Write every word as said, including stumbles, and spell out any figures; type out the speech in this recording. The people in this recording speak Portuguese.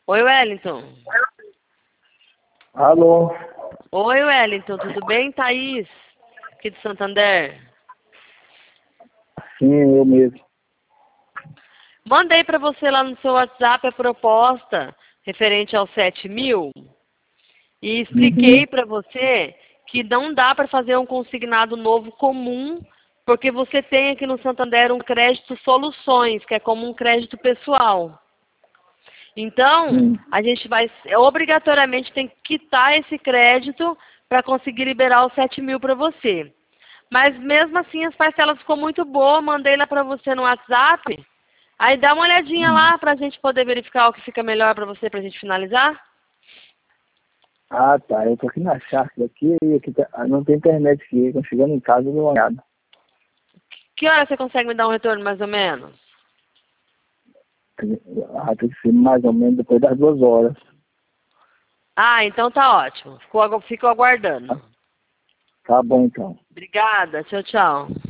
Oi, Wellington. Alô? Oi, Wellington, tudo bem? Thaís, aqui de Santander. Sim, eu mesmo. Mandei para você lá no seu WhatsApp a proposta referente aos sete mil e expliquei Uhum. para você que não dá para fazer um consignado novo comum, porque você tem aqui no Santander um crédito soluções, que é como um crédito pessoal. Então, Sim. a gente vai, obrigatoriamente, tem que quitar esse crédito para conseguir liberar os sete mil para você. Mas mesmo assim, as parcelas ficou muito boas, mandei lá para você no WhatsApp. Aí dá uma olhadinha Hum. lá para a gente poder verificar o que fica melhor para você, para a gente finalizar. Ah, tá. Eu tô aqui na chácara aqui e aqui tá- ah, não tem internet aqui. Quando chegando em casa, eu dou uma olhada. Que hora você consegue me dar um retorno, mais ou menos? Ah, tem que ser mais ou menos depois das duas horas. Ah, então tá ótimo. Fico, agu- fico aguardando. Tá, tá bom, então. Obrigada. Tchau, tchau.